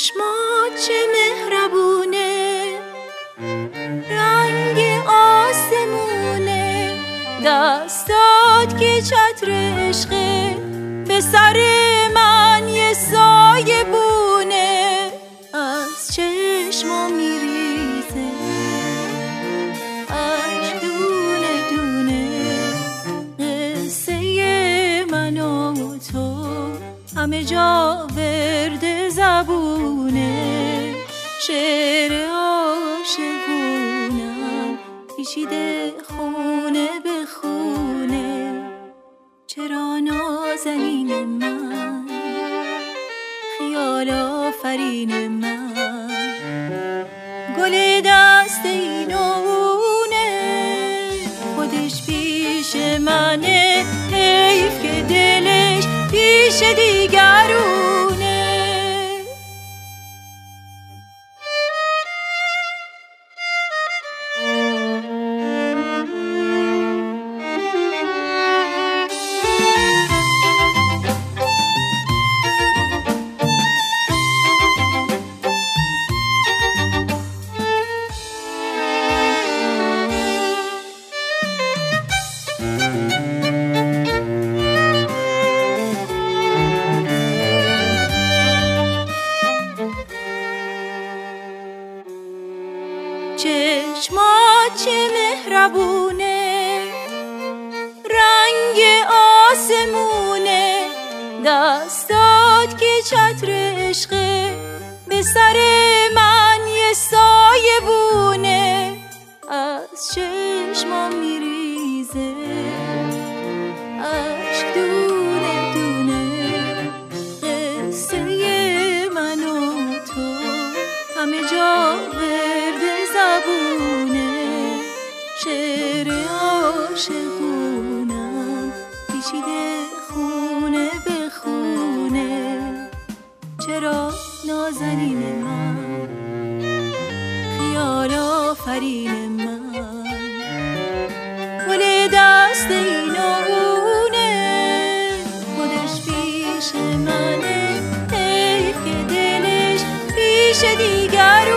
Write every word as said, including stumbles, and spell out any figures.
چشمات چه مهربونه، رنگ آسمونه، دستات که چتر عشقه، به سر من یه سایه بونه، از چشما میریزه عشق دونه دونه، قصه من و تو همه جا ورد زبونه، شعر عاشقونم پیچیده خونه به خونه، چرا نازنین من، خیال آفرین من، گل دست اینونه، خودش پیش منه، حیف که دلش پیش دیگرونه. چشمات چه مهربونه، رنگ آسمونه، دستات که چتر عشقه، به سر من یه سایه بونه، از چشمام میریزه عشق دونه دونه، قصه من و تو همه جا ورد زبونه، شعر عاشقونم پیچیده خونه به خونه، چرا نازنین من، خیال آفرین من، گل دست اینونه، خودش پیش منه، حیف که دلش پیش دیگرونه.